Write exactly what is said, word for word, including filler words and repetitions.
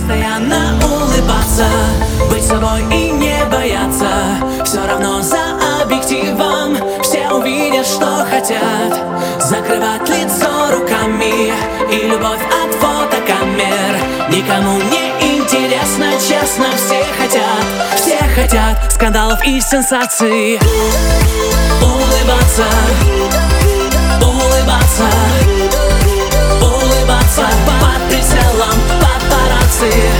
постоянно улыбаться, быть собой и не бояться. Все равно за объективом все увидят, что хотят. Закрывать лицо руками и любовь от фотокамер никому не интересно, честно, все хотят. Все хотят скандалов и сенсаций. Улыбаться, улыбаться, улыбаться под прицелом папарацци.